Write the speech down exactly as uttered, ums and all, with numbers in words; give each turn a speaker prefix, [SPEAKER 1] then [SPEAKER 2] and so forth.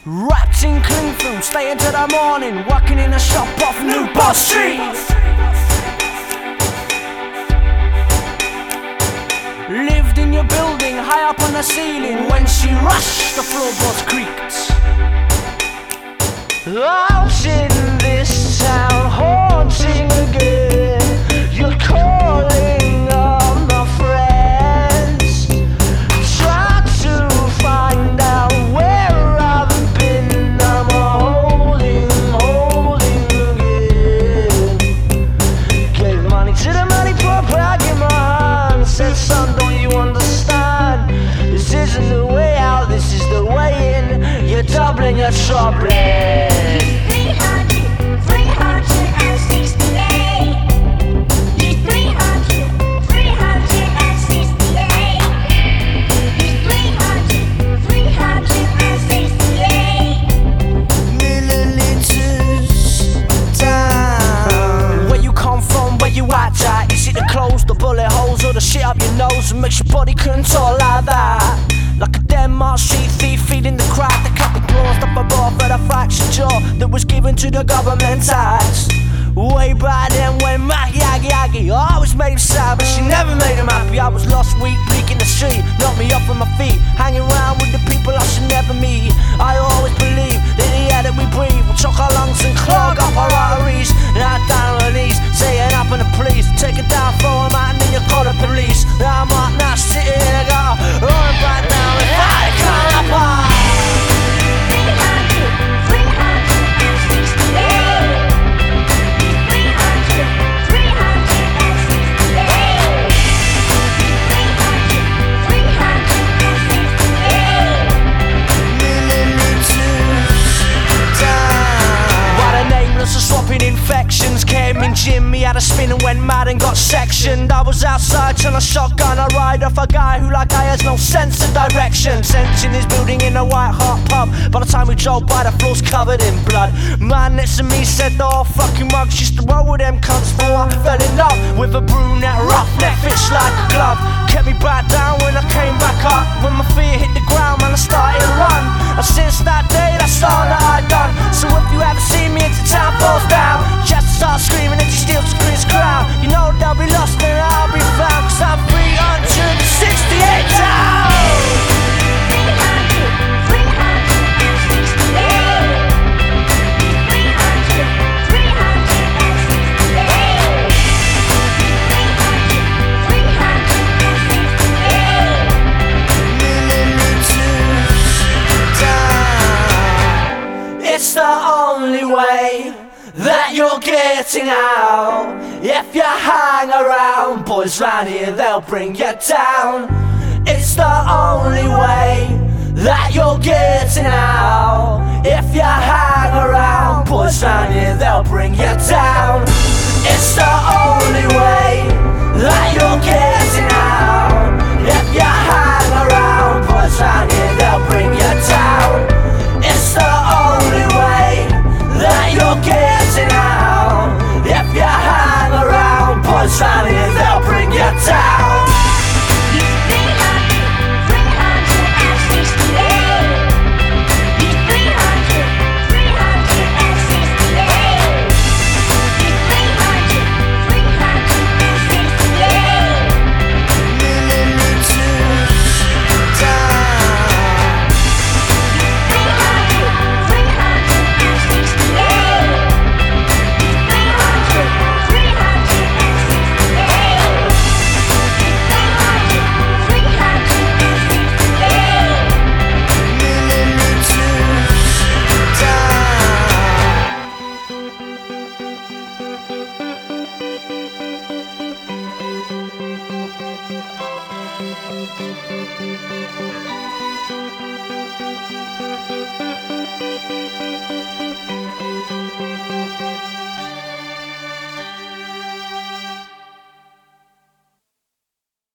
[SPEAKER 1] Wrapped in cling film, staying till the morning, working in a shop off New Bus Street. Lived in your building, high up on the ceiling. When she rushed, the floorboards creaked. Out in this town, haunting again. You're calling on my friends. Try to find out where I've been. I'm holding, holding again. Gave money to the money poor bag in my hand. Said, son, don't you understand? This isn't the way out, this is the way in. You're doubling your troubling. The bullet holes or the shit up your nose and makes your body control like that. Like a Denmark street thief feeding the crowd. They cut the claws off a bar for the fractured jaw that was given to the government tax. Way back then when Mac Yagi Yagi always made him sad, but she never made him happy. I was lost, weak, bleak in the street, knocked me off on my feet, hanging around with the people I should never meet. I always believed that the air that we breathe will choke our lungs and clog up our arteries. Now down on these, saying up on the police, take it down, throw him out and then you call the police. Now I'm up, now sitting in a gutter, rolling back down if I can't up high. Swapping infections, came in Jimmy had a spin and went mad and got sectioned. I was outside trying to shotgun a ride off a guy who like I has no sense of direction. Sensing his building in a white hot pub. By the time we drove by, the floor's covered in blood. Man next to me said the whole fucking mugs used to roll with them cunts before I fell in love with a brunette roughneck, fits like a glove. Kept me back down when I came back up. When my feet hit the ground, man, I started to run. And since that day, that's all that I done. So if you ever see me into town falls down, just start screaming and she steals the Chris crowd. You know they'll be lost and I'll be found, cause I'm three hundred sixty-eight down. It's the only way that you're getting out. If you hang around, boys round here, they'll bring you down. It's the only way that you're getting out. If you hang around, boys round here, they'll bring you down. It's the only way that you're getting out. If you hang around, boys round here, they'll bring you down. It's the only way that you're getting out. If you hang around, boys round here, they'll bring you down.